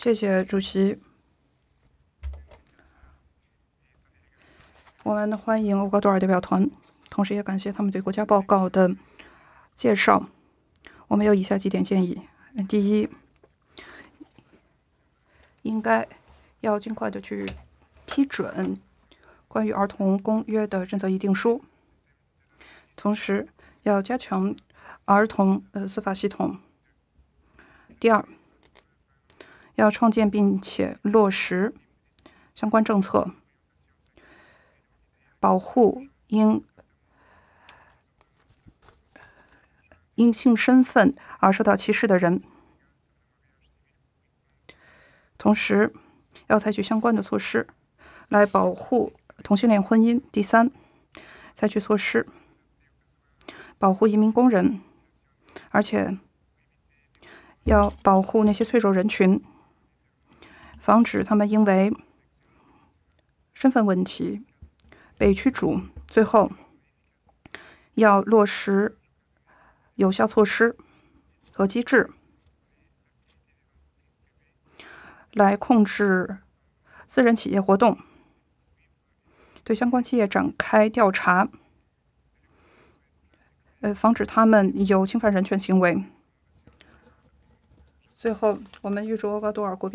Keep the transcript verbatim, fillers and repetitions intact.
谢谢主席。我们欢迎厄瓜多尔代表团，同时也感谢他们对国家报告的介绍。我们有以下几点建议：第一，应该要尽快的去批准关于儿童公约的政策议定书，同时要加强儿童呃司法系统。第二，要创建并且落实相关政策，保护因因性身份而受到歧视的人，同时要采取相关的措施来保护同性恋婚姻。第三，采取措施保护移民工人，而且要保护那些脆弱人群，防止他们因为身份问题被驱逐。最后，要落实有效措施和机制来控制私人企业活动，对相关企业展开调查，呃，防止他们有侵犯人权行为。最后，我们预祝厄瓜多尔国